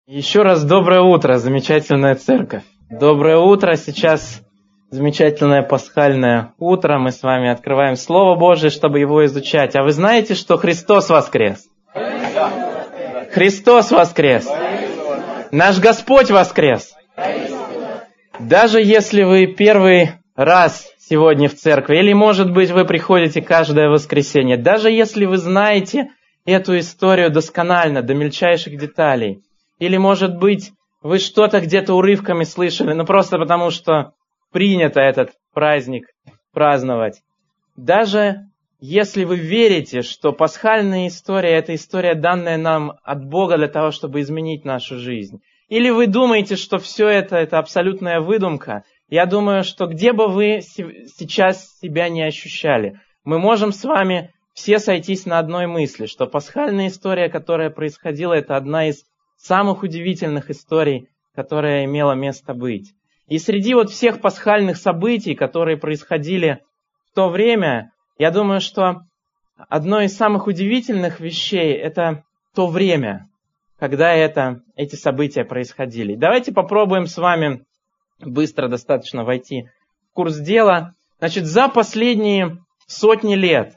Еще раз доброе утро, замечательная церковь. Доброе утро, сейчас замечательное пасхальное утро. Мы с вами открываем Слово Божие, чтобы его изучать. А вы знаете, что Христос воскрес? Христос воскрес. Наш Господь воскрес. Даже если вы первый раз сегодня в церкви, или, может быть, вы приходите каждое воскресенье, даже если вы знаете эту историю досконально, до мельчайших деталей, или, может быть, вы что-то где-то урывками слышали, просто потому что принято этот праздник праздновать. Даже если вы верите, что пасхальная история – это история, данная нам от Бога для того, чтобы изменить нашу жизнь, или вы думаете, что все это абсолютная выдумка, я думаю, что где бы вы сейчас себя не ощущали, мы можем с вами все сойтись на одной мысли, что пасхальная история, которая происходила, это одна из самых удивительных историй, которая имела место быть. И среди всех пасхальных событий, которые происходили в то время, я думаю, что одно из самых удивительных вещей – это то время, когда эти события происходили. Давайте попробуем с вами быстро достаточно войти в курс дела. Значит, за последние сотни лет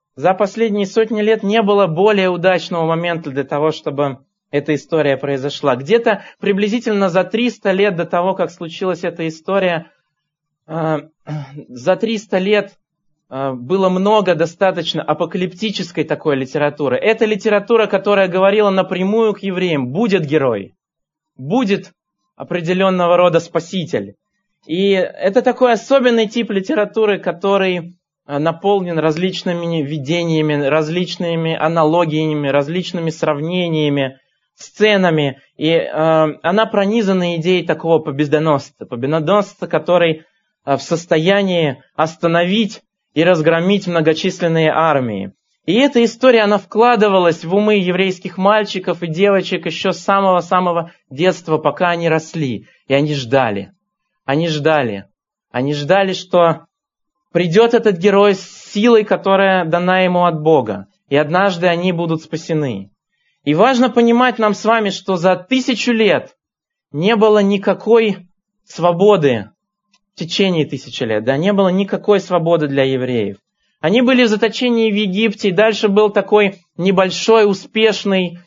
не было более удачного момента для того, чтобы эта история произошла. Где-то приблизительно за 300 лет до того, как случилась эта история, за 300 лет было много достаточно апокалиптической такой литературы. Это литература, которая говорила напрямую к евреям: будет герой, будет определенного рода спаситель. И это такой особенный тип литературы, который наполнен различными видениями, различными аналогиями, различными сравнениями, сценами, и она пронизана идеей такого победоносца, который в состоянии остановить и разгромить многочисленные армии. И эта история, она вкладывалась в умы еврейских мальчиков и девочек еще с самого-самого детства, пока они росли. И они ждали, что придет этот герой с силой, которая дана ему от Бога, и однажды они будут спасены. И важно понимать нам с вами, что за 1000 лет не было никакой свободы, в течение 1000 лет, не было никакой свободы для евреев. Они были в заточении в Египте, и дальше был такой небольшой, успешный,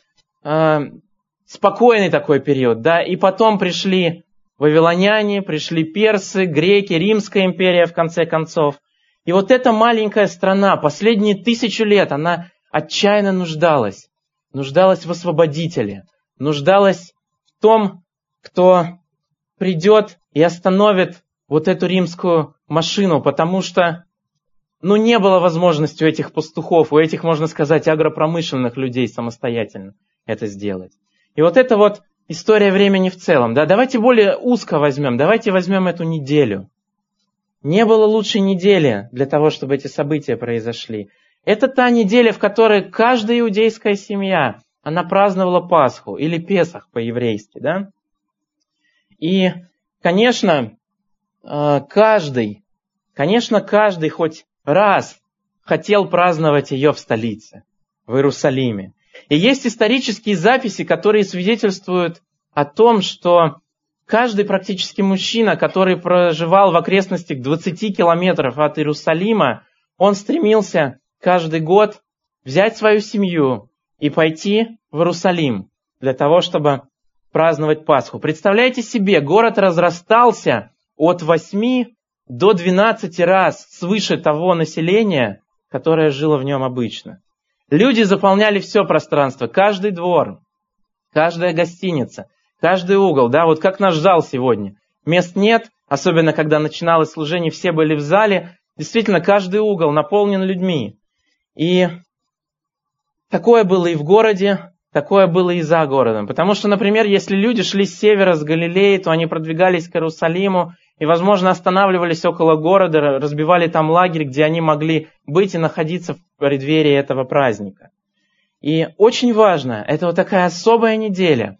спокойный такой период. И потом пришли вавилоняне, пришли персы, греки, Римская империя в конце концов. И эта маленькая страна последние 1000 лет, она отчаянно нуждалась в освободителе, нуждалась в том, кто придет и остановит эту римскую машину, потому что не было возможности у этих пастухов, у этих, можно сказать, агропромышленных людей самостоятельно это сделать. И это история времени в целом. Давайте более узко возьмем, давайте возьмем эту неделю. Не было лучшей недели для того, чтобы эти события произошли. Это та неделя, в которой каждая иудейская семья, она праздновала Пасху или Песах по-еврейски, И, конечно, каждый хоть раз хотел праздновать ее в столице, в Иерусалиме. И есть исторические записи, которые свидетельствуют о том, что каждый практически мужчина, который проживал в окрестностях 20 километров от Иерусалима, он стремился каждый год взять свою семью и пойти в Иерусалим для того, чтобы праздновать Пасху. Представляете себе, город разрастался от 8 до 12 раз свыше того населения, которое жило в нем обычно. Люди заполняли все пространство, каждый двор, каждая гостиница, каждый угол, как наш зал сегодня. Мест нет, особенно когда начиналось служение, все были в зале. Действительно, каждый угол наполнен людьми. И такое было и в городе, такое было и за городом. Потому что, например, если люди шли с севера, с Галилеи, то они продвигались к Иерусалиму и, возможно, останавливались около города, разбивали там лагерь, где они могли быть и находиться в преддверии этого праздника. И очень важно, это такая особая неделя,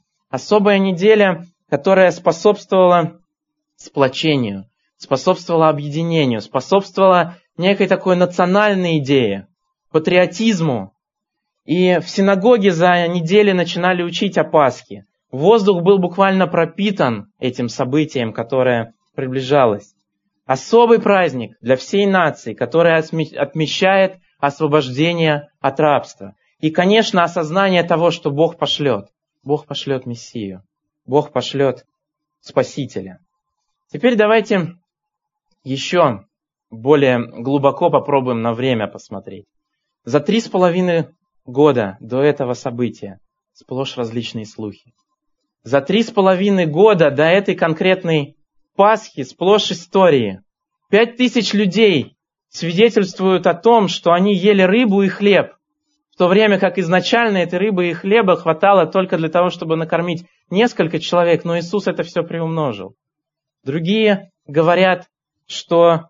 которая способствовала сплочению, способствовала объединению, способствовала некой такой национальной идее, патриотизму. И в синагоге за неделю начинали учить о Пасхе. Воздух был буквально пропитан этим событием, которое приближалось. Особый праздник для всей нации, который отмечает освобождение от рабства. И, конечно, осознание того, что Бог пошлет. Бог пошлет Мессию. Бог пошлет Спасителя. Теперь давайте еще более глубоко попробуем на время посмотреть. За 3,5 года до этого события сплошь различные слухи. За 3,5 года до этой конкретной Пасхи сплошь истории. 5000 людей свидетельствуют о том, что они ели рыбу и хлеб, в то время как изначально этой рыбы и хлеба хватало только для того, чтобы накормить несколько человек, но Иисус это все приумножил. Другие говорят, что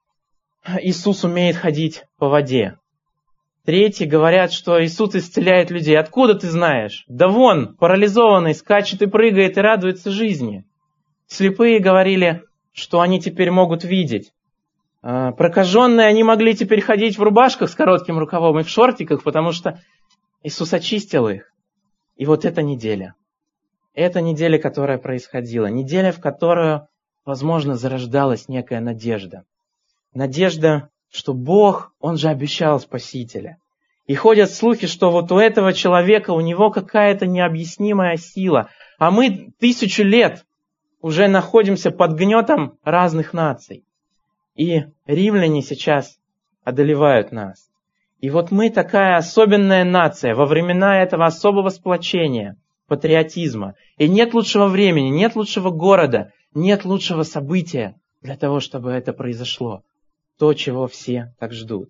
Иисус умеет ходить по воде. Третьи говорят, что Иисус исцеляет людей. Откуда ты знаешь? Да вон, парализованный, скачет и прыгает и радуется жизни. Слепые говорили, что они теперь могут видеть. Прокаженные, они могли теперь ходить в рубашках с коротким рукавом и в шортиках, потому что Иисус очистил их. И вот эта неделя. Это неделя, которая происходила. Неделя, в которую, возможно, зарождалась некая надежда. Надежда, что Бог, Он же обещал Спасителя. И ходят слухи, что вот у этого человека, у него какая-то необъяснимая сила. А мы 1000 лет уже находимся под гнетом разных наций. И римляне сейчас одолевают нас. И вот мы такая особенная нация во времена этого особого сплочения, патриотизма. И нет лучшего времени, нет лучшего города, нет лучшего события для того, чтобы это произошло. То, чего все так ждут.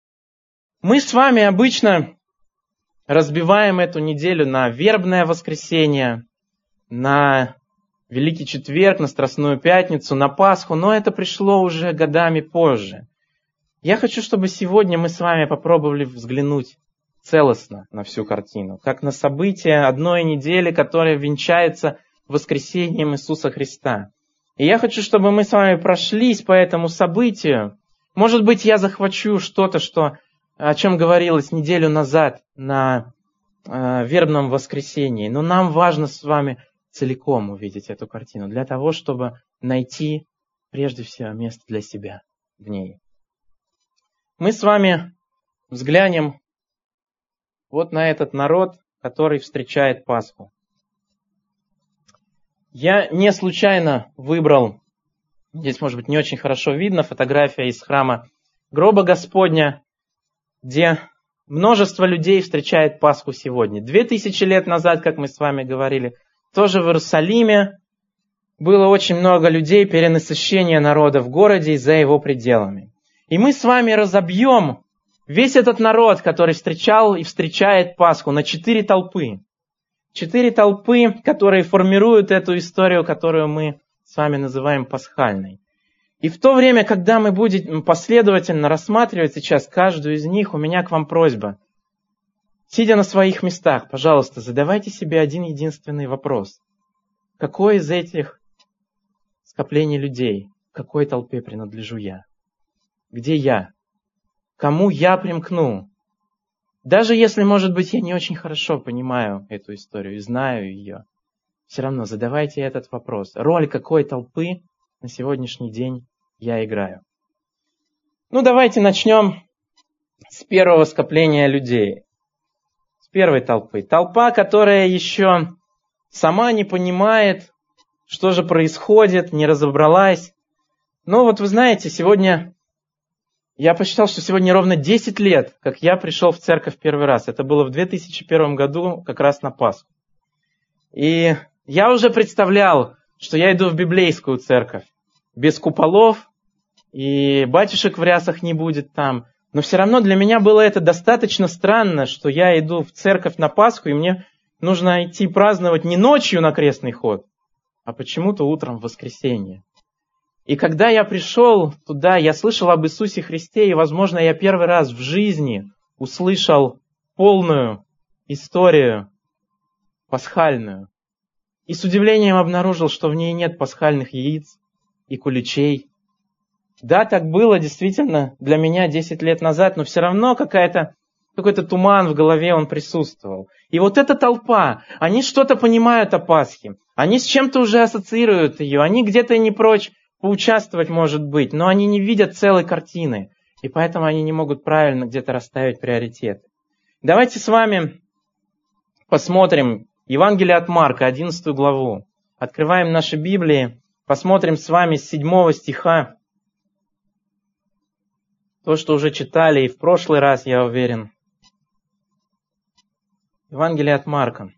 Мы с вами обычно разбиваем эту неделю на вербное воскресенье, на Великий Четверг, на Страстную Пятницу, на Пасху, но это пришло уже годами позже. Я хочу, чтобы сегодня мы с вами попробовали взглянуть целостно на всю картину, как на событие одной недели, которое венчается воскресением Иисуса Христа. И я хочу, чтобы мы с вами прошлись по этому событию. Может быть, я захвачу что-то, о чем говорилось неделю назад на вербном воскресенье, но нам важно с вами целиком увидеть эту картину, для того, чтобы найти прежде всего место для себя в ней. Мы с вами взглянем вот на этот народ, который встречает Пасху. Я не случайно выбрал, здесь, может быть, не очень хорошо видно, фотография из храма Гроба Господня, где множество людей встречает Пасху сегодня. 2000 лет назад, как мы с вами говорили, тоже в Иерусалиме было очень много людей, перенасыщение народа в городе и за его пределами. И мы с вами разобьем весь этот народ, который встречал и встречает Пасху, на 4 толпы. 4 толпы, которые формируют эту историю, которую мы с вами называем пасхальной. И в то время, когда мы будем последовательно рассматривать сейчас каждую из них, у меня к вам просьба. Сидя на своих местах, пожалуйста, задавайте себе один единственный вопрос. Какой из этих скоплений людей, к какой толпе принадлежу я? Где я? Кому я примкну? Даже если, может быть, я не очень хорошо понимаю эту историю и знаю ее, все равно задавайте этот вопрос. Роль какой толпы на сегодняшний день я играю? Давайте начнем с первого скопления людей. С первой толпы. Толпа, которая еще сама не понимает, что же происходит, не разобралась. Вы знаете, сегодня я посчитал, что сегодня ровно 10 лет, как я пришел в церковь первый раз. Это было в 2001 году, как раз на Пасху. И я уже представлял, что я иду в библейскую церковь. Без куполов, и батюшек в рясах не будет там. Но все равно для меня было это достаточно странно, что я иду в церковь на Пасху, и мне нужно идти праздновать не ночью на крестный ход, а почему-то утром в воскресенье. И когда я пришел туда, я слышал об Иисусе Христе, и, возможно, я первый раз в жизни услышал полную историю пасхальную. И с удивлением обнаружил, что в ней нет пасхальных яиц и куличей. Да, так было действительно для меня 10 лет назад, но все равно какая-то какой-то туман в голове, он присутствовал. И вот эта толпа, они что-то понимают о Пасхе, они с чем-то уже ассоциируют ее, они где-то не прочь поучаствовать, может быть, но они не видят целой картины, и поэтому они не могут правильно где-то расставить приоритеты. Давайте с вами посмотрим Евангелие от Марка, 11 главу. Открываем наши Библии, посмотрим с вами с 7 стиха. То, что уже читали и в прошлый раз, я уверен. Евангелие от Марка,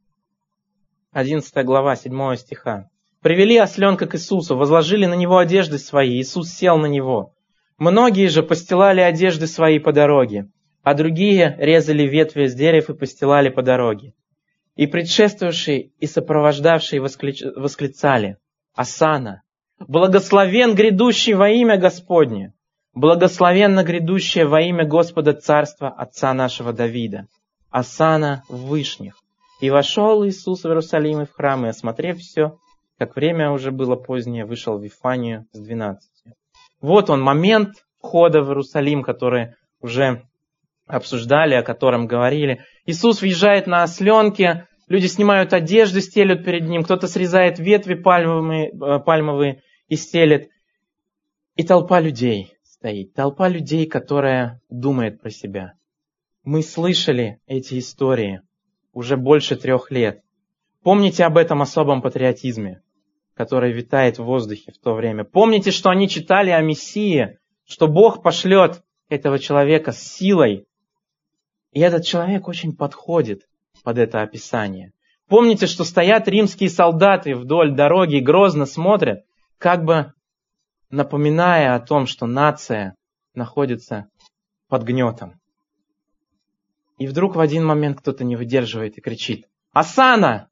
11 глава, 7 стиха. «Привели осленка к Иисусу, возложили на него одежды свои, Иисус сел на него. Многие же постилали одежды свои по дороге, а другие резали ветви с дерев и постилали по дороге. И предшествовавшие и сопровождавшие восклицали: Осанна! Благословен грядущий во имя Господне! Благословенно грядущее во имя Господа Царства Отца нашего Давида! Осанна в вышних! И вошел Иисус в Иерусалим и в храм, и, осмотрев все, как время уже было позднее, вышел в Вифанию с 12. Вот он, момент входа в Иерусалим, который уже обсуждали, о котором говорили. Иисус въезжает на осленке, люди снимают одежды, стелют перед ним, кто-то срезает ветви пальмовые и стелет. И толпа людей стоит, толпа людей, которая думает про себя. Мы слышали эти истории уже больше 3 лет. Помните об этом особом патриотизме, который витает в воздухе в то время. Помните, что они читали о Мессии, что Бог пошлет этого человека с силой. И этот человек очень подходит под это описание. Помните, что стоят римские солдаты вдоль дороги и грозно смотрят, как бы напоминая о том, что нация находится под гнетом. И вдруг в один момент кто-то не выдерживает и кричит: «Осанна!»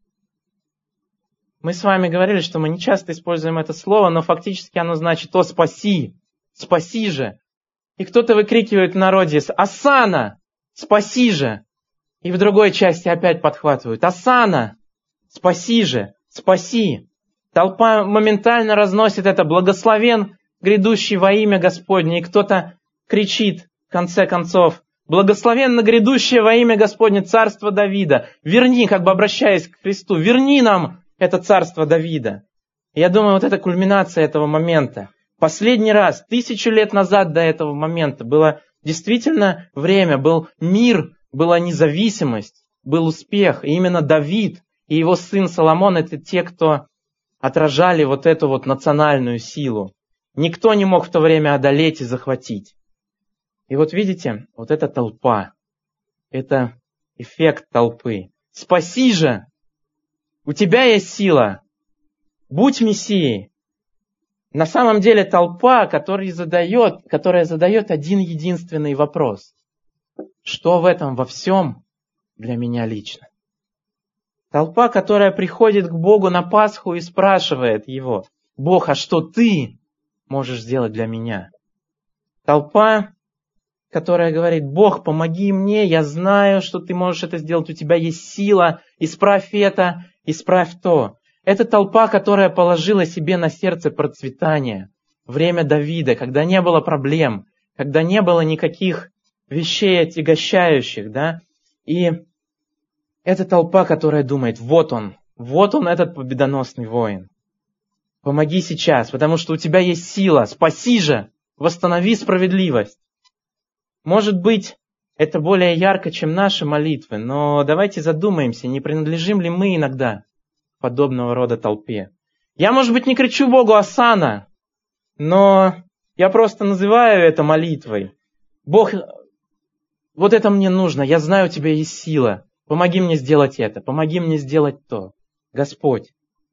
Мы с вами говорили, что мы не часто используем это слово, но фактически оно значит: «О, спаси! Спаси же!» И кто-то выкрикивает в народе: «Осанна! Спаси же!» И в другой части опять подхватывают: «Осанна! Спаси же! Спаси!» Толпа моментально разносит это: «Благословен грядущий во имя Господне!» И кто-то кричит в конце концов: «Благословенно грядущее во имя Господне царство Давида! Верни», как бы обращаясь к Христу, «верни нам это царство Давида». И я думаю, вот это кульминация этого момента. Последний раз, 1000 лет назад до этого момента, было действительно время, был мир, была независимость, был успех. И именно Давид и его сын Соломон — это те, кто отражали вот эту вот национальную силу. Никто не мог в то время одолеть и захватить. И вот видите, вот эта толпа, это эффект толпы. «Спаси же! У тебя есть сила! Будь Мессией!» На самом деле толпа, которая задает один единственный вопрос: что в этом во всем для меня лично? Толпа, которая приходит к Богу на Пасху и спрашивает Его: «Бог, а что Ты можешь сделать для меня?» Толпа, которая говорит: «Бог, помоги мне, я знаю, что Ты можешь это сделать, у Тебя есть сила, исправь это, исправь то». Это толпа, которая положила себе на сердце процветание. Время Давида, когда не было проблем, когда не было никаких вещей отягощающих, да? И это толпа, которая думает: вот он этот победоносный воин. Помоги сейчас, потому что у тебя есть сила, спаси же, восстанови справедливость. Может быть, это более ярко, чем наши молитвы, но давайте задумаемся, не принадлежим ли мы иногда подобного рода толпе. Я, может быть, не кричу Богу «Осанна», но я просто называю это молитвой. Бог, вот это мне нужно, я знаю, у Тебя есть сила, помоги мне сделать это, помоги мне сделать то, Господь.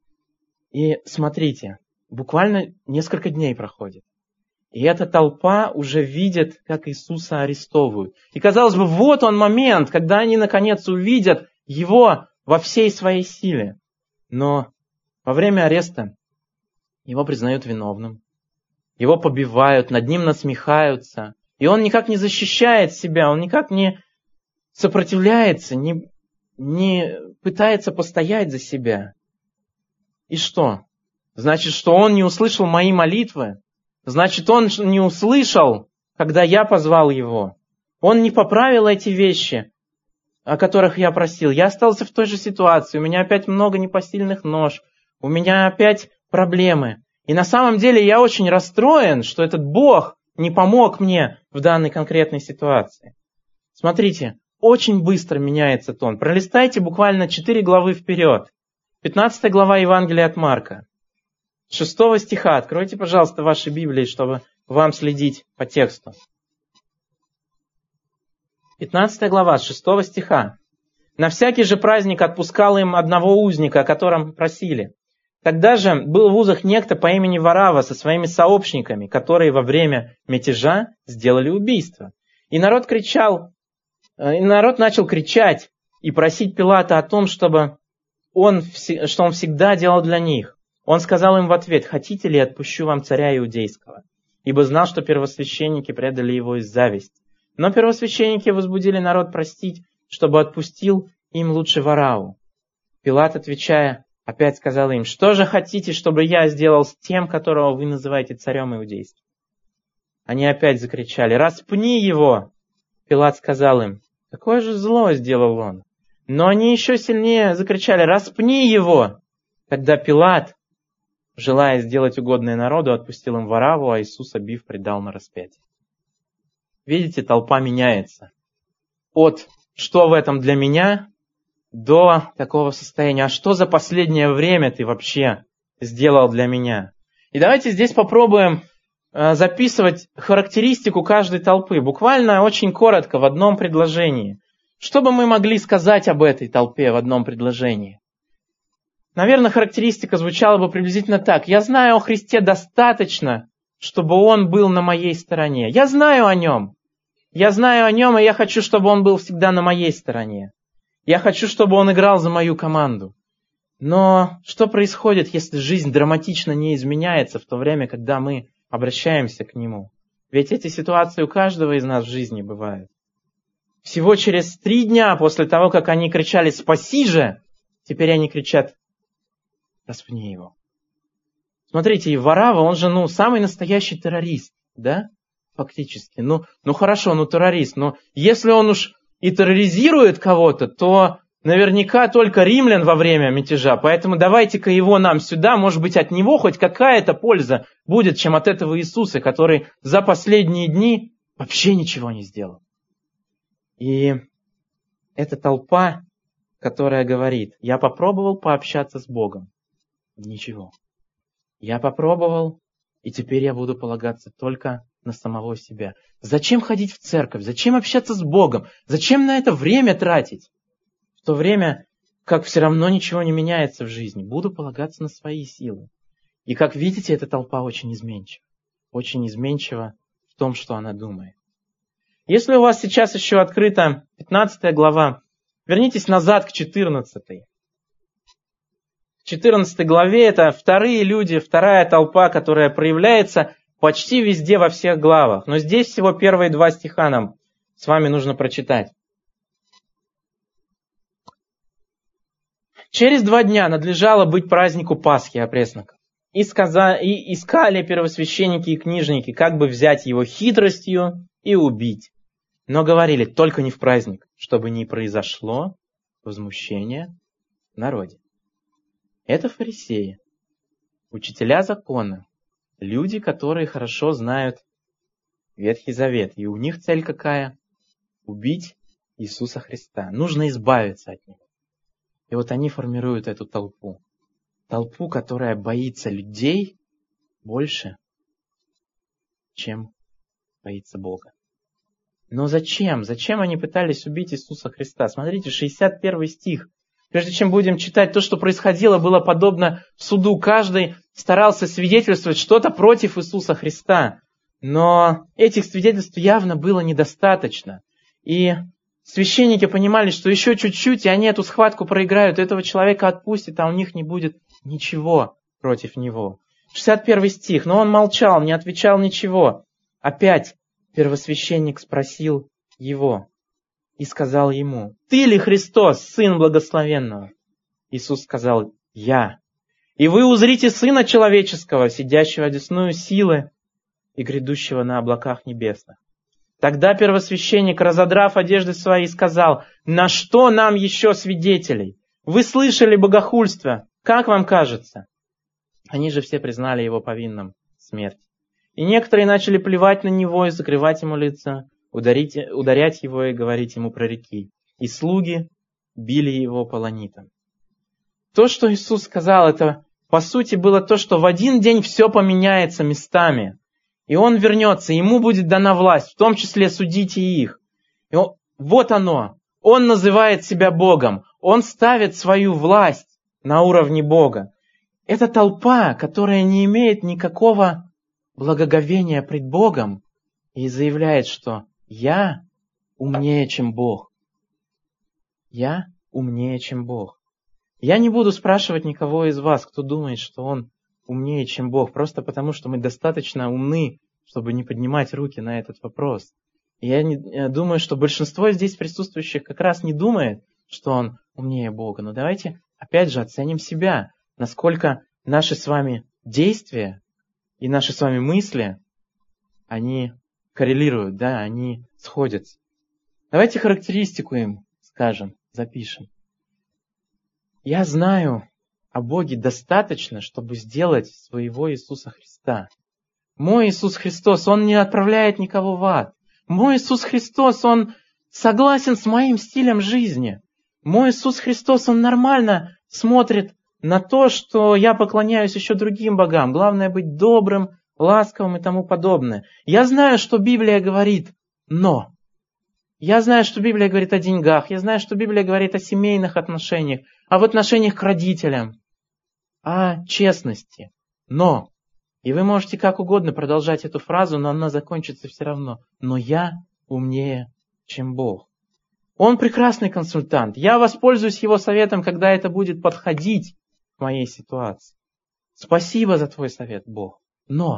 И смотрите, буквально несколько дней проходит. И эта толпа уже видит, как Иисуса арестовывают. И казалось бы, вот он момент, когда они наконец увидят Его во всей своей силе. Но во время ареста Его признают виновным. Его побивают, над Ним насмехаются. И Он никак не защищает себя, Он никак не сопротивляется, не пытается постоять за себя. И что? Значит, что Он не услышал мои молитвы? Значит, Он не услышал, когда я позвал Его. Он не поправил эти вещи, о которых я просил. Я остался в той же ситуации. У меня опять много непосильных нож. У меня опять проблемы. И на самом деле я очень расстроен, что этот Бог не помог мне в данной конкретной ситуации. Смотрите, очень быстро меняется тон. Пролистайте буквально 4 главы вперед. 15 глава Евангелия от Марка. 6 стиха. Откройте, пожалуйста, ваши Библии, чтобы вам следить по тексту. 15 глава, 6 стиха. «На всякий же праздник отпускал им одного узника, о котором просили. Тогда же был в узах некто по имени Варава со своими сообщниками, которые во время мятежа сделали убийство. И народ начал кричать и просить Пилата о том, что он всегда делал для них. Он сказал им в ответ: «Хотите ли, отпущу вам царя иудейского?» Ибо знал, что первосвященники предали его из зависти. Но первосвященники возбудили народ простить, чтобы отпустил им лучше Варавву. Пилат, отвечая, опять сказал им: «Что же хотите, чтобы я сделал с тем, которого вы называете царем иудейским?» Они опять закричали: «Распни его!» Пилат сказал им: «Какое же зло сделал он?» Но они еще сильнее закричали: «Распни его!» Тогда Пилат, желая сделать угодное народу, отпустил им Варавву, а Иисуса, бив, предал на распятие. Видите, толпа меняется. От «что в этом для меня?» до такого состояния: «А что за последнее время ты вообще сделал для меня?» И давайте здесь попробуем записывать характеристику каждой толпы. Буквально очень коротко, в одном предложении. Что бы мы могли сказать об этой толпе в одном предложении? Наверное, характеристика звучала бы приблизительно так. Я знаю о Христе достаточно, чтобы Он был на моей стороне. Я знаю о Нем. Я знаю о Нем, и я хочу, чтобы Он был всегда на моей стороне. Я хочу, чтобы Он играл за мою команду. Но что происходит, если жизнь драматично не изменяется в то время, когда мы обращаемся к Нему? Ведь эти ситуации у каждого из нас в жизни бывают. Всего через 3 дня после того, как они кричали «Спаси же!», теперь они кричат «Распни его». Смотрите, и Варава, он же, самый настоящий террорист, да? Фактически. Хорошо, террорист. Но если он уж и терроризирует кого-то, то наверняка только римлян во время мятежа. Поэтому давайте-ка его нам сюда. Может быть, от него хоть какая-то польза будет, чем от этого Иисуса, который за последние дни вообще ничего не сделал. И эта толпа, которая говорит: я попробовал пообщаться с Богом. Ничего. Я попробовал, и теперь я буду полагаться только на самого себя. Зачем ходить в церковь? Зачем общаться с Богом? Зачем на это время тратить? В то время, как все равно ничего не меняется в жизни. Буду полагаться на свои силы. И как видите, эта толпа очень изменчива. Очень изменчива в том, что она думает. Если у вас сейчас еще открыта 15 глава, вернитесь назад к 14. В 14 главе это вторые люди, вторая толпа, которая проявляется почти везде во всех главах. Но здесь всего первые 2 стиха нам с вами нужно прочитать. Через 2 дня надлежало быть празднику Пасхи опресноков. И искали первосвященники и книжники, как бы взять его хитростью и убить. Но говорили: только не в праздник, чтобы не произошло возмущение в народе. Это фарисеи, учителя закона, люди, которые хорошо знают Ветхий Завет. И у них цель какая? Убить Иисуса Христа. Нужно избавиться от Него. И вот они формируют эту толпу. Толпу, которая боится людей больше, чем боится Бога. Но зачем? Зачем они пытались убить Иисуса Христа? Смотрите, 61 стих. Прежде чем будем читать, то, что происходило, было подобно суду. Каждый старался свидетельствовать что-то против Иисуса Христа. Но этих свидетельств явно было недостаточно. И священники понимали, что еще чуть-чуть, и они эту схватку проиграют, этого человека отпустят, а у них не будет ничего против него. 61 стих. Но он молчал, не отвечал ничего. Опять первосвященник спросил его и сказал ему: «Ты ли Христос, Сын Благословенного?» Иисус сказал: «Я. И вы узрите Сына Человеческого, сидящего одесную силы и грядущего на облаках небесных». Тогда первосвященник, разодрав одежды свои, сказал: «На что нам еще свидетелей? Вы слышали богохульство. Как вам кажется?» Они же все признали его повинным смерти. И некоторые начали плевать на него и закрывать ему лица, ударять его и говорить ему пророки. И слуги били его полонитом. То, что Иисус сказал, это по сути было то, что в один день все поменяется местами. И Он вернется, Ему будет дана власть, в том числе судить и их. И вот оно. Он называет себя Богом. Он ставит свою власть на уровне Бога. Это толпа, которая не имеет никакого благоговения пред Богом и заявляет, что «Я умнее, чем Бог». Я умнее, чем Бог. Я не буду спрашивать никого из вас, кто думает, что он умнее, чем Бог, просто потому, что мы достаточно умны, чтобы не поднимать руки на этот вопрос. И я думаю, что большинство здесь присутствующих как раз не думает, что он умнее Бога. Но давайте опять же оценим себя, насколько наши с вами действия и наши с вами мысли, они коррелируют, да, они сходятся. Давайте характеристику им скажем, запишем. Я знаю о Боге достаточно, чтобы сделать своего Иисуса Христа. Мой Иисус Христос, Он не отправляет никого в ад. Мой Иисус Христос, Он согласен с моим стилем жизни. Мой Иисус Христос, Он нормально смотрит на то, что я поклоняюсь еще другим богам. Главное быть добрым, ласковым и тому подобное. Я знаю, что Библия говорит «но». Я знаю, что Библия говорит о деньгах. Я знаю, что Библия говорит о семейных отношениях, а в отношениях к родителям, о честности. Но, и вы можете как угодно продолжать эту фразу, но она закончится все равно. Но я умнее, чем Бог. Он прекрасный консультант. Я воспользуюсь его советом, когда это будет подходить к моей ситуации. Спасибо за твой совет, Бог. Но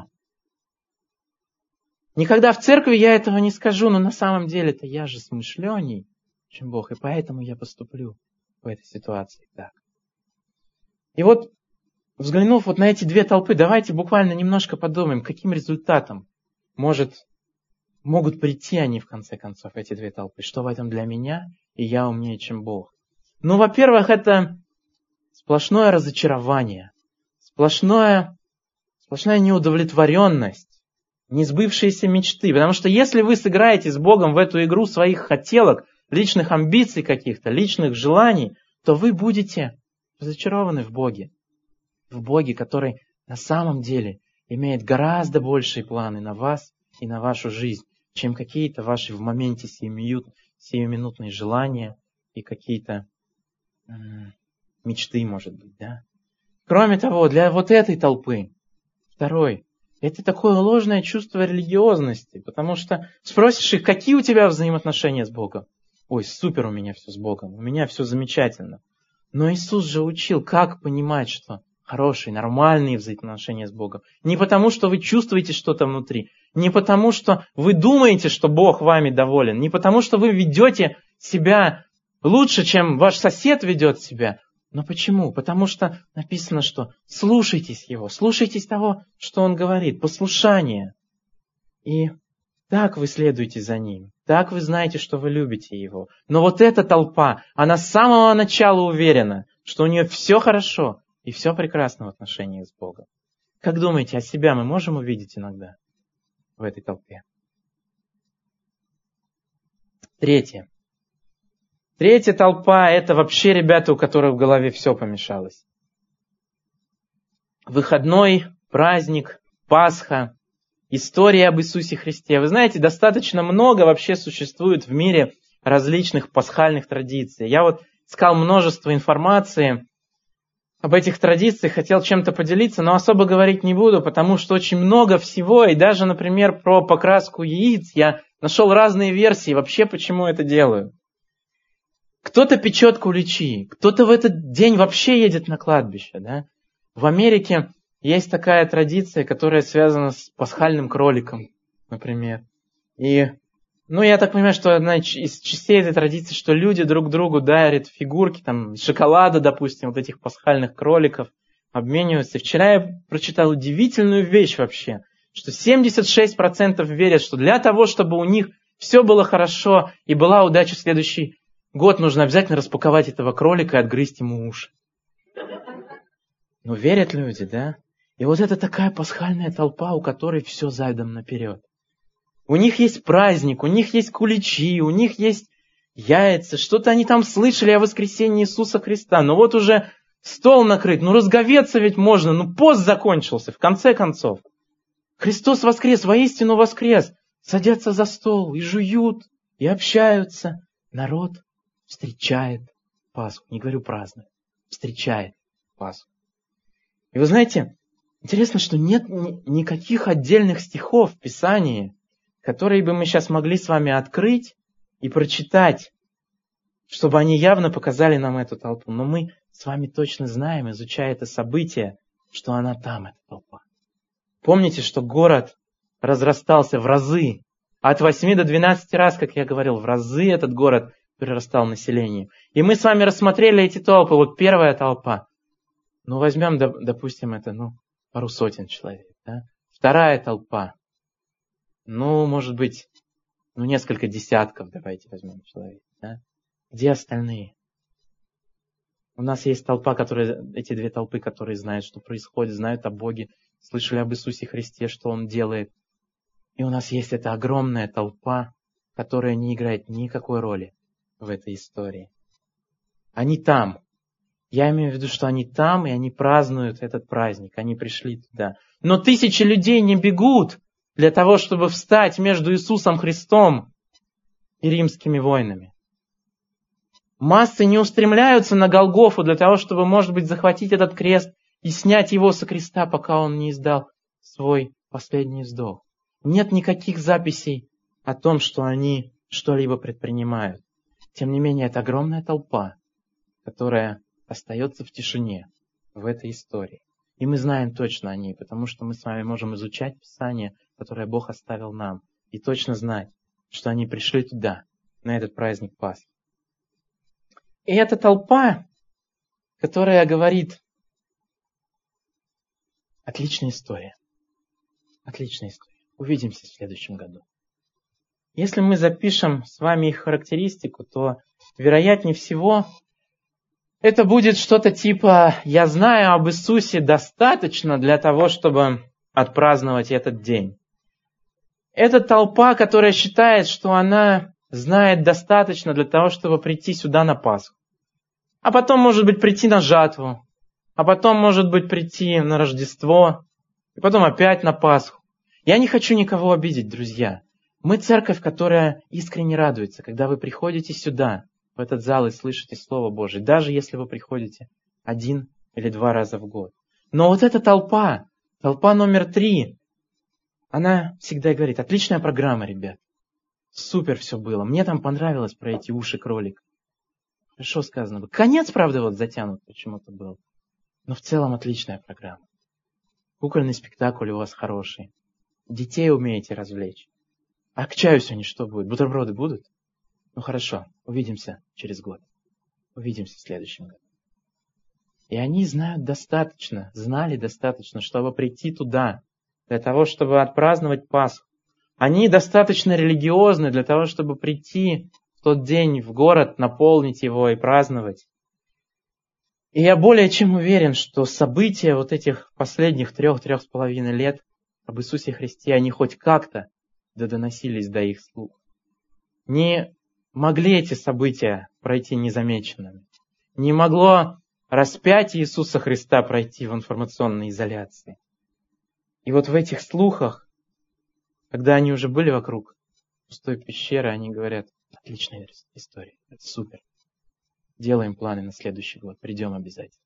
никогда в церкви я этого не скажу, но на самом деле-то я же смышленней, чем Бог, и поэтому я поступлю в этой ситуации так. И вот, взглянув вот на эти две толпы, давайте буквально немножко подумаем, каким результатом могут прийти они, в конце концов, эти две толпы. Что в этом для меня, и я умнее, чем Бог. Ну, во-первых, это сплошное разочарование, сплошная неудовлетворенность, несбывшиеся мечты. Потому что если вы сыграете с Богом в эту игру своих хотелок, личных амбиций каких-то, личных желаний, то вы будете разочарованы в Боге. В Боге, который на самом деле имеет гораздо большие планы на вас и на вашу жизнь, чем какие-то ваши в моменте сиюминутные желания и какие-то мечты, может быть, да? Кроме того, для вот этой толпы, второй, это такое ложное чувство религиозности, потому что спросишь их, какие у тебя взаимоотношения с Богом? Ой, супер у меня все с Богом, у меня все замечательно. Но Иисус же учил, как понимать, что хорошие, нормальные взаимоотношения с Богом. Не потому, что вы чувствуете что-то внутри, не потому, что вы думаете, что Бог вами доволен, не потому, что вы ведете себя лучше, чем ваш сосед ведет себя. Но почему? Потому что написано, что слушайтесь Его, слушайтесь того, что Он говорит, послушание. И так вы следуете за Ним, так вы знаете, что вы любите Его. Но вот эта толпа, она с самого начала уверена, что у нее все хорошо и все прекрасно в отношении с Богом. Как думаете, а себя мы можем увидеть иногда в этой толпе? Третье. Третья толпа – это вообще ребята, у которых в голове все помешалось. Выходной, праздник, Пасха, история об Иисусе Христе. Вы знаете, достаточно много вообще существует в мире различных пасхальных традиций. Я вот искал множество информации об этих традициях, хотел чем-то поделиться, но особо говорить не буду, потому что очень много всего, и даже, например, про покраску яиц я нашел разные версии вообще, почему это делаю. Кто-то печет куличи, кто-то в этот день вообще едет на кладбище. Да? В Америке есть такая традиция, которая связана с пасхальным кроликом, например. И, я так понимаю, что одна из частей этой традиции, что люди друг другу дарят фигурки, там, шоколада, допустим, вот этих пасхальных кроликов, обмениваются. Вчера я прочитал удивительную вещь вообще, что 76% верят, что для того, чтобы у них Все было хорошо, и была удача в следующий год. Нужно обязательно распаковать этого кролика и отгрызть ему уши. Но верят люди, да? И вот это такая пасхальная толпа, у которой все задом наперед. У них есть праздник, у них есть куличи, у них есть яйца. Что-то они там слышали о воскресении Иисуса Христа. Но вот уже стол накрыт, разговеться ведь можно, пост закончился, в конце концов. Христос воскрес, воистину воскрес. Садятся за стол и жуют, и общаются. Народ встречает Пасху. Не говорю празднует, встречает Пасху. И вы знаете, интересно, что нет никаких отдельных стихов в Писании, которые бы мы сейчас могли с вами открыть и прочитать, чтобы они явно показали нам эту толпу. Но мы с вами точно знаем, изучая это событие, что она там, эта толпа. Помните, что город разрастался в разы. От 8 до 12 раз, как я говорил, в разы этот город прирастал населению. И мы с вами рассмотрели эти толпы. Вот первая толпа. Возьмем, допустим, это, пару сотен человек. Да? Вторая толпа. Может быть, несколько десятков, давайте возьмем человек. Да? Где остальные? У нас есть толпа, эти две толпы, которые знают, что происходит, знают о Боге, слышали об Иисусе Христе, что Он делает. И у нас есть эта огромная толпа, которая не играет никакой роли в этой истории. Они там. Я имею в виду, что они там, и они празднуют этот праздник. Они пришли туда. Но тысячи людей не бегут для того, чтобы встать между Иисусом Христом и римскими воинами. Массы не устремляются на Голгофу для того, чтобы, может быть, захватить этот крест и снять его со креста, пока он не издал свой последний вздох. Нет никаких записей о том, что они что-либо предпринимают. Тем не менее, это огромная толпа, которая остается в тишине в этой истории. И мы знаем точно о ней, потому что мы с вами можем изучать Писание, которое Бог оставил нам, и точно знать, что они пришли туда, на этот праздник Пасхи. И эта толпа, которая говорит: отличная история. Отличная история. Увидимся в следующем году. Если мы запишем с вами их характеристику, то, вероятнее всего, это будет что-то типа: я знаю об Иисусе достаточно для того, чтобы отпраздновать этот день. Это толпа, которая считает, что она знает достаточно для того, чтобы прийти сюда на Пасху. А потом, может быть, прийти на жатву. А потом, может быть, прийти на Рождество. И потом опять на Пасху. Я не хочу никого обидеть, друзья. Мы церковь, которая искренне радуется, когда вы приходите сюда, в этот зал, и слышите Слово Божие. Даже если вы приходите 1 или 2 раза в год. Но вот эта толпа номер 3, она всегда говорит: отличная программа, ребят. Супер все было. Мне там понравилось про эти уши кролика. Хорошо сказано было. Конец, правда, вот затянут почему-то был. Но в целом отличная программа. Кукольный спектакль у вас хороший. Детей умеете развлечь. А к чаю сегодня что будет? Бутерброды будут? Хорошо, увидимся через год. Увидимся в следующем году. И они знали достаточно, чтобы прийти туда, для того, чтобы отпраздновать Пасху. Они достаточно религиозны для того, чтобы прийти в тот день в город, наполнить его и праздновать. И я более чем уверен, что события вот этих последних 3-3,5 лет об Иисусе Христе, они хоть как-то доносились до их слуха. Не могли эти события пройти незамеченными. Не могло распятие Иисуса Христа пройти в информационной изоляции. И вот в этих слухах, когда они уже были вокруг пустой пещеры, они говорят: отличная история, это супер. Делаем планы на следующий год, придем обязательно.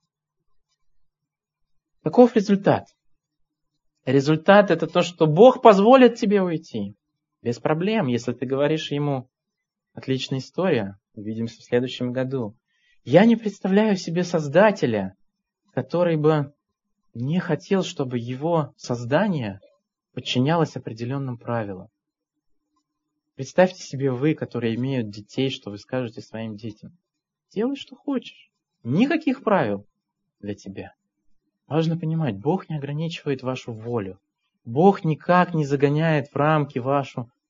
Каков результат? Результат — это то, что Бог позволит тебе уйти. Без проблем, если ты говоришь Ему: отличная история, увидимся в следующем году. Я не представляю себе Создателя, который бы не хотел, чтобы его создание подчинялось определенным правилам. Представьте себе вы, которые имеют детей, что вы скажете своим детям: делай, что хочешь. Никаких правил для тебя. Важно понимать, Бог не ограничивает вашу волю. Бог никак не загоняет в рамки вашу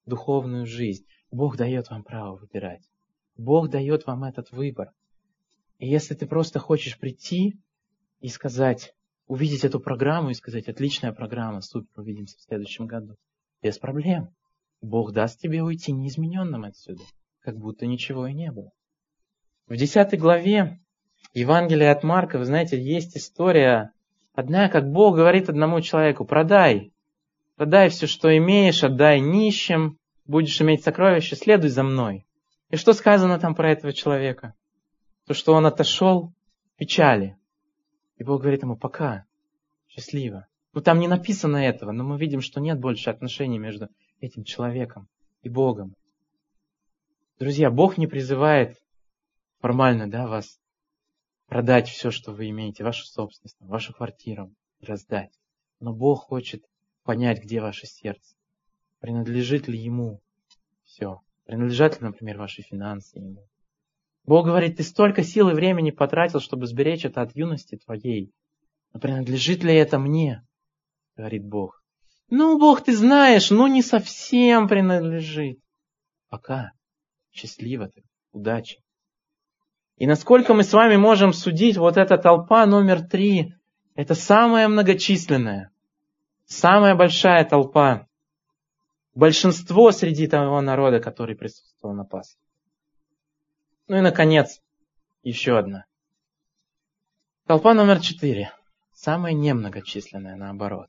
духовную жизнь. Бог дает вам право выбирать. Бог дает вам этот выбор. И если ты просто хочешь прийти и сказать, увидеть эту программу и сказать, отличная программа, супер, увидимся в следующем году, без проблем. Бог даст тебе уйти неизмененным отсюда, как будто ничего и не было. В 10 главе Евангелия от Марка, вы знаете, есть история одна, как Бог говорит одному человеку: продай все, что имеешь, отдай нищим, будешь иметь сокровища, следуй за мной. И что сказано там про этого человека? То, что он отошел в печали. И Бог говорит ему: пока, счастливо. Там не написано этого, но мы видим, что нет больше отношений между этим человеком и Богом. Друзья, Бог не призывает формально, вас продать все, что вы имеете, вашу собственность, вашу квартиру, раздать. Но Бог хочет понять, где ваше сердце. Принадлежит ли Ему все. Принадлежат ли, например, ваши финансы Ему. Бог говорит: ты столько сил и времени потратил, чтобы сберечь это от юности твоей. Но принадлежит ли это мне? Говорит Бог. Бог, ты знаешь, не совсем принадлежит. Пока. Счастливо ты. Удачи. И насколько мы с вами можем судить, вот эта толпа номер 3, это самая многочисленная, самая большая толпа. Большинство среди того народа, который присутствовал на Пасхе. И, наконец, еще одна. Толпа номер 4. Самая немногочисленная, наоборот.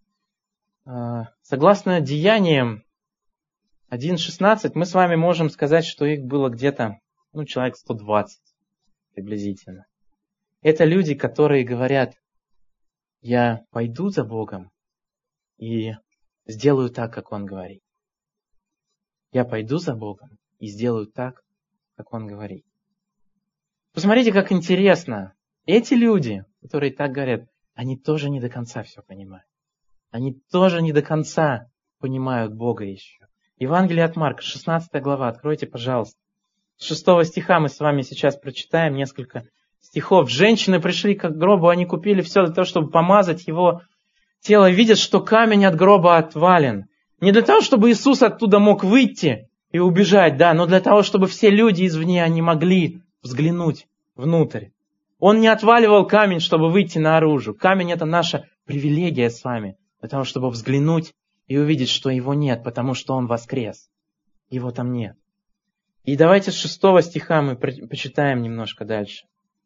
Согласно Деяниям 1:16, мы с вами можем сказать, что их было где-то, человек 120 приблизительно. Это люди, которые говорят: я пойду за Богом и сделаю так, как Он говорит. Я пойду за Богом и сделаю так, как Он говорит. Посмотрите, как интересно. Эти люди, которые так говорят, они тоже не до конца все понимают. Они тоже не до конца понимают Бога еще. Евангелие от Марка, 16 глава, откройте, пожалуйста. С 6 стиха мы с вами сейчас прочитаем несколько стихов. Женщины пришли к гробу, они купили все для того, чтобы помазать его тело. И видят, что камень от гроба отвален. Не для того, чтобы Иисус оттуда мог выйти и убежать, но для того, чтобы все люди извне, они могли взглянуть внутрь. Он не отваливал камень, чтобы выйти наружу. Камень — это наша привилегия с вами, для того, чтобы взглянуть и увидеть, что его нет, потому что он воскрес. Его там нет. И давайте с 6 стиха мы почитаем немножко дальше.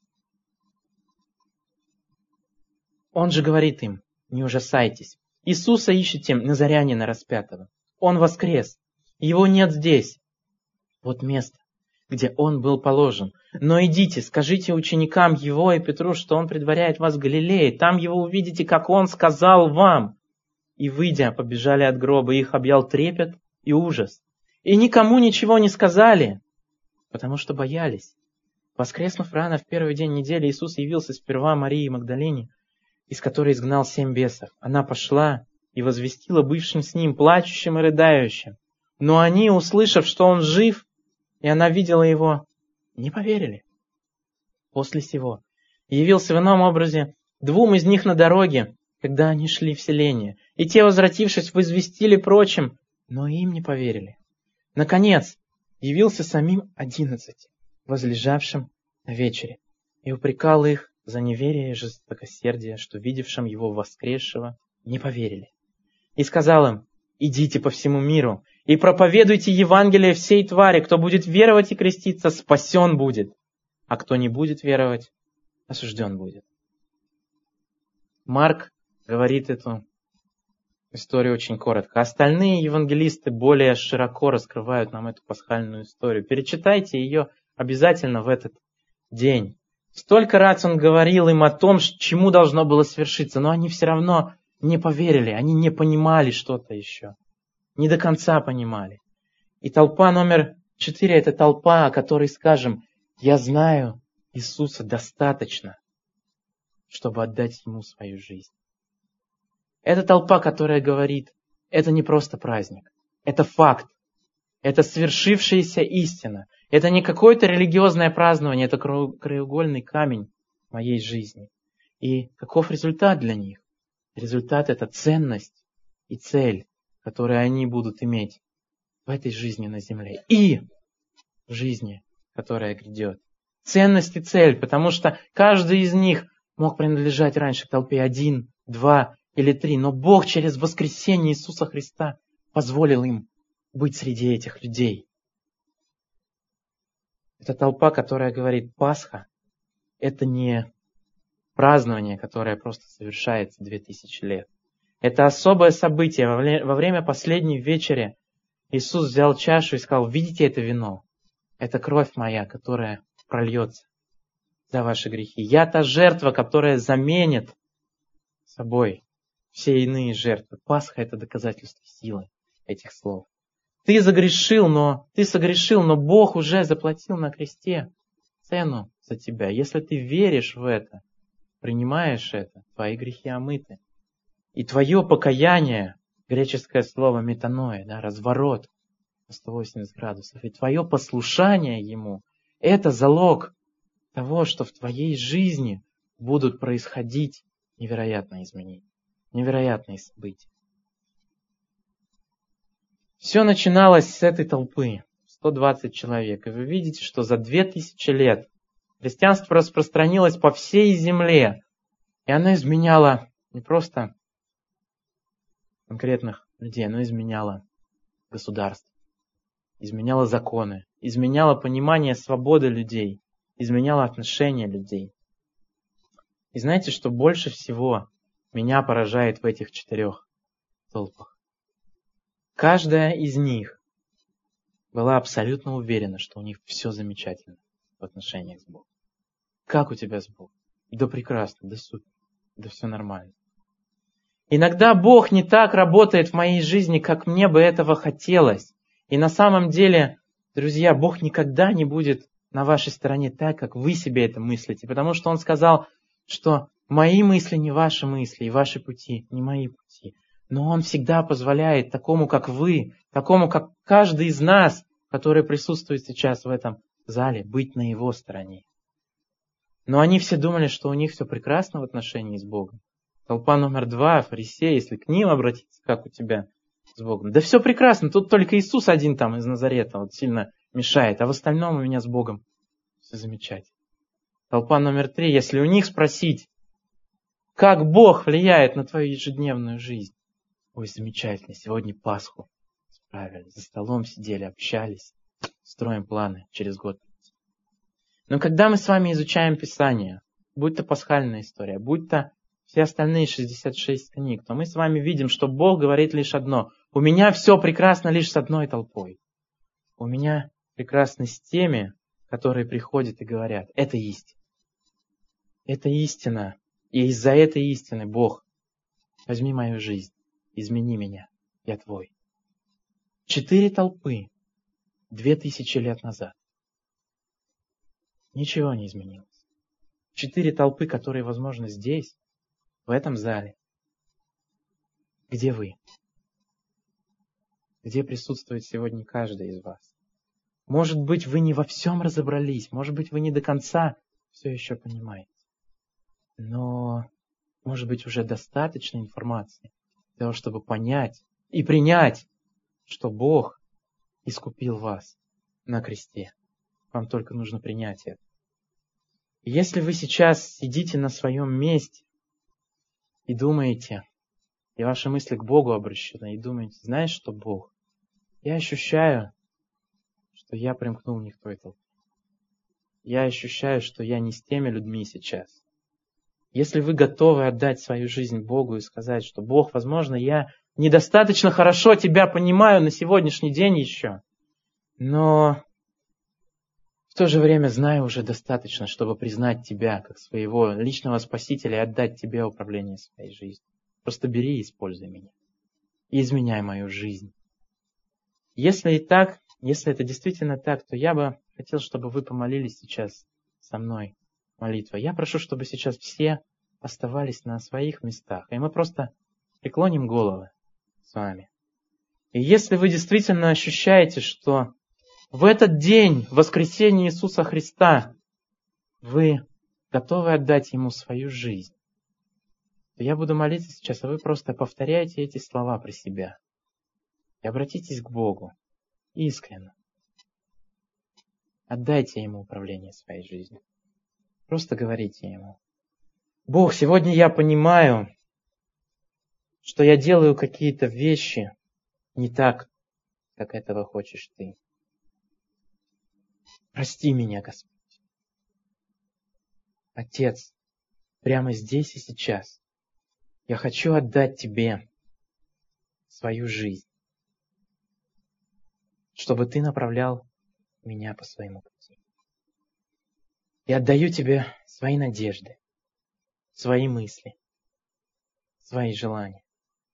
Он же говорит им: не ужасайтесь. Иисуса ищете, назарянина распятого. Он воскрес. Его нет здесь. Вот место, где Он был положен. Но идите, скажите ученикам Его и Петру, что Он предваряет вас в Галилее. Там Его увидите, как Он сказал вам. И, выйдя, побежали от гроба. Их объял трепет и ужас. И никому ничего не сказали, потому что боялись. Воскреснув рано в первый день недели, Иисус явился сперва Марии Магдалине, из которой изгнал 7 бесов. Она пошла и возвестила бывшим с ним, плачущим и рыдающим. Но они, услышав, что он жив, и она видела его, не поверили. После сего явился в ином образе 2 из них на дороге, когда они шли в селение. И те, возвратившись, возвестили прочим, но им не поверили. Наконец, явился самим 11, возлежавшим на вечере, и упрекал их за неверие и жестокосердие, что видевшим его воскресшего не поверили. И сказал им: идите по всему миру и проповедуйте Евангелие всей твари. Кто будет веровать и креститься, спасен будет, а кто не будет веровать, осужден будет. Марк говорит эту историю очень коротко. Остальные евангелисты более широко раскрывают нам эту пасхальную историю. Перечитайте ее обязательно в этот день. Столько раз он говорил им о том, чему должно было свершиться, но они все равно не поверили, они не понимали что-то еще. Не до конца понимали. И толпа номер 4 — это толпа, о которой скажем: я знаю Иисуса достаточно, чтобы отдать Ему свою жизнь. Это толпа, которая говорит: это не просто праздник, это факт, это свершившаяся истина, это не какое-то религиозное празднование, это краеугольный камень моей жизни. И каков результат для них? Результат — это ценность и цель, которые они будут иметь этой жизни на земле и в жизни, которая грядет. Ценность и цель, потому что каждый из них мог принадлежать раньше к толпе 1, 2 или 3, но Бог через воскресение Иисуса Христа позволил им быть среди этих людей. Это толпа, которая говорит, Пасха – это не празднование, которое просто совершается 2000 лет. Это особое событие. Во время последней вечери Иисус взял чашу и сказал, видите это вино? Это кровь моя, которая прольется за ваши грехи. Я та жертва, которая заменит собой все иные жертвы. Пасха – это доказательство силы этих слов. Ты согрешил, но Бог уже заплатил на кресте цену за тебя. Если ты веришь в это, принимаешь это, твои грехи омыты. И твое покаяние, греческое слово метаноя, разворот на 180 градусов, и твое послушание Ему, это залог того, что в твоей жизни будут происходить невероятные изменения, невероятные события. Все начиналось с этой толпы, 120 человек. И вы видите, что за 2000 лет христианство распространилось по всей земле. И оно изменяло не просто конкретных людей, оно изменяло государство, изменяло законы, изменяло понимание свободы людей, изменяло отношения людей. И знаете, что больше всего меня поражает в этих 4 толпах? Каждая из них была абсолютно уверена, что у них все замечательно в отношениях с Богом. Как у тебя с Богом? Да прекрасно, да супер, да все нормально. Иногда Бог не так работает в моей жизни, как мне бы этого хотелось. И на самом деле, друзья, Бог никогда не будет на вашей стороне так, как вы себе это мыслите. Потому что Он сказал, что мои мысли не ваши мысли, и ваши пути не мои пути. Но Он всегда позволяет такому, как вы, такому, как каждый из нас, который присутствует сейчас в этом зале, быть на Его стороне. Но они все думали, что у них все прекрасно в отношении с Богом. Толпа номер 2, фарисеи, если к ним обратиться, как у тебя с Богом. Да все прекрасно, тут только Иисус один там из Назарета вот сильно мешает, а в остальном у меня с Богом все замечательно. Толпа номер 3, если у них спросить, как Бог влияет на твою ежедневную жизнь. Ой, замечательно, сегодня Пасху справили, за столом сидели, общались, строим планы через год. Но когда мы с вами изучаем Писание, будь то пасхальная история, будь то все остальные 66 книг, то мы с вами видим, что Бог говорит лишь одно. У меня все прекрасно лишь с одной толпой. У меня прекрасно с теми, которые приходят и говорят, это истина. Это истина. И из-за этой истины, Бог, возьми мою жизнь, измени меня, я твой. 4 толпы 2000 лет назад. Ничего не изменилось. 4 толпы, которые, возможно, здесь, в этом зале. Где вы? Где присутствует сегодня каждый из вас? Может быть, вы не во всем разобрались, может быть, вы не до конца все еще понимаете. Но, может быть, уже достаточно информации для того, чтобы понять и принять, что Бог искупил вас на кресте. Вам только нужно принять это. И если вы сейчас сидите на своем месте и думаете, и ваши мысли к Богу обращены, и думаете, знаешь что, Бог, я ощущаю, что я примкнул не к той толпе. Я ощущаю, что я не с теми людьми сейчас. Если вы готовы отдать свою жизнь Богу и сказать, что Бог, возможно, я недостаточно хорошо Тебя понимаю на сегодняшний день еще, но в то же время знаю уже достаточно, чтобы признать Тебя как своего личного Спасителя и отдать Тебе управление своей жизнью. Просто бери и используй меня. И изменяй мою жизнь. Если и так, если это действительно так, то я бы хотел, чтобы вы помолились сейчас со мной молитвой. Я прошу, чтобы сейчас все оставались на своих местах, и мы просто преклоним головы с вами. И если вы действительно ощущаете, что в этот день воскресения Иисуса Христа вы готовы отдать Ему свою жизнь, то я буду молиться сейчас, а вы просто повторяйте эти слова про себя. И обратитесь к Богу. искренне. Отдайте Ему управление своей жизнью. Просто говорите Ему: Бог, сегодня я понимаю, что я делаю какие-то вещи не так, как этого хочешь Ты. Прости меня, Господь. Отец, прямо здесь и сейчас я хочу отдать Тебе свою жизнь, чтобы Ты направлял меня по своему пути. Я отдаю Тебе свои надежды, свои мысли, свои желания.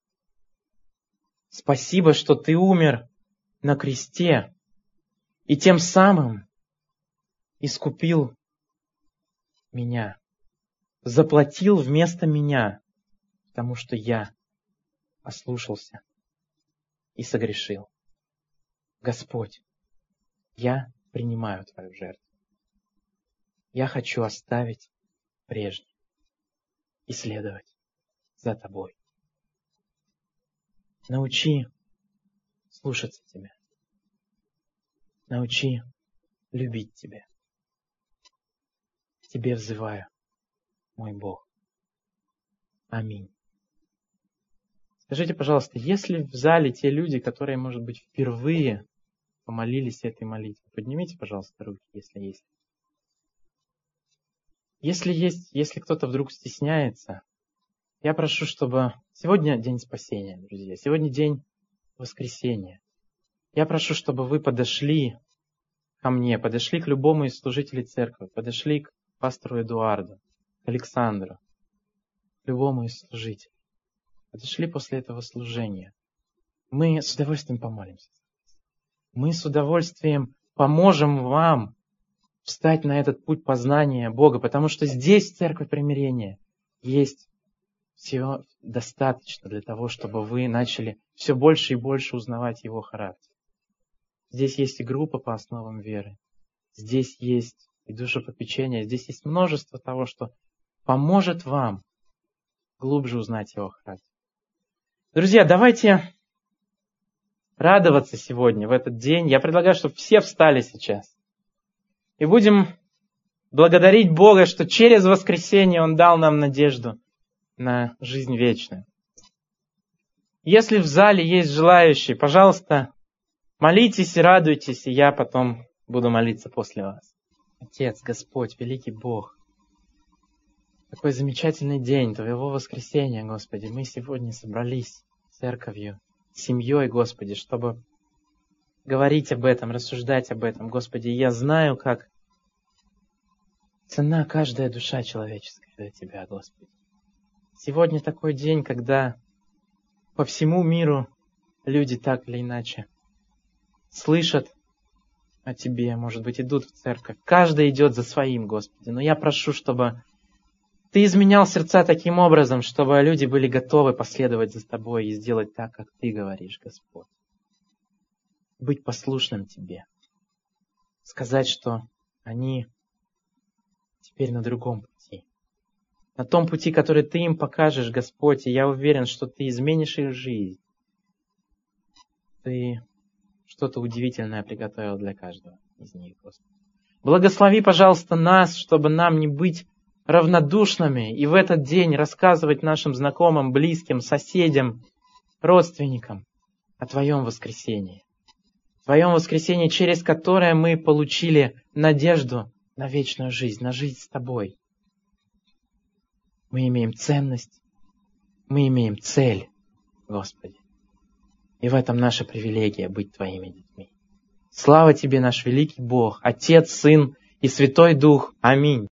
Спасибо, что Ты умер на кресте и тем самым искупил меня, заплатил вместо меня, потому что я ослушался и согрешил. Господь, я принимаю Твою жертву. Я хочу оставить прежнее и следовать за Тобой. Научи слушаться Тебя. Научи любить Тебя. Тебе взываю, мой Бог. Аминь. Скажите, пожалуйста, есть ли в зале те люди, которые, может быть, впервые помолились этой молитвой? Поднимите, пожалуйста, руки, если есть. Если кто-то вдруг стесняется, я прошу, чтобы... Сегодня день спасения, друзья. Сегодня день воскресения. Я прошу, чтобы вы подошли ко мне, подошли к любому из служителей церкви, подошли к пастору Эдуарду, к Александру, к любому из служителей. Подошли после этого служения. Мы с удовольствием помолимся. Мы с удовольствием поможем вам встать на этот путь познания Бога, потому что здесь, в Церкви Примирения, есть всего достаточно для того, чтобы вы начали все больше и больше узнавать Его характер. Здесь есть и группа по основам веры. Здесь есть и душепопечение. Здесь есть множество того, что поможет вам глубже узнать Его характер. Друзья, давайте радоваться сегодня, в этот день. Я предлагаю, чтобы все встали сейчас. И будем благодарить Бога, что через воскресение Он дал нам надежду на жизнь вечную. Если в зале есть желающие, пожалуйста, молитесь и радуйтесь, и я потом буду молиться после вас. Отец, Господь, великий Бог, какой замечательный день Твоего воскресения, Господи. Мы сегодня собрались церковью, семьей, Господи, чтобы говорить об этом, рассуждать об этом, Господи. Я знаю, как ценна каждая душа человеческая для Тебя, Господи. Сегодня такой день, когда по всему миру люди так или иначе слышат о Тебе, может быть, идут в церковь. Каждый идет за своим, Господи. Но я прошу, чтобы Ты изменял сердца таким образом, чтобы люди были готовы последовать за Тобой и сделать так, как Ты говоришь, Господь. Быть послушным Тебе. Сказать, что они теперь на другом пути. На том пути, который Ты им покажешь, Господь, и я уверен, что Ты изменишь их жизнь. Ты что-то удивительное приготовил для каждого из них, Господи. Благослови, пожалуйста, нас, чтобы нам не быть равнодушными и в этот день рассказывать нашим знакомым, близким, соседям, родственникам о Твоем воскресении. Твоем воскресении, через которое мы получили надежду на вечную жизнь, на жизнь с Тобой. Мы имеем ценность, мы имеем цель, Господи. И в этом наша привилегия быть Твоими детьми. Слава Тебе, наш великий Бог, Отец, Сын и Святой Дух. Аминь.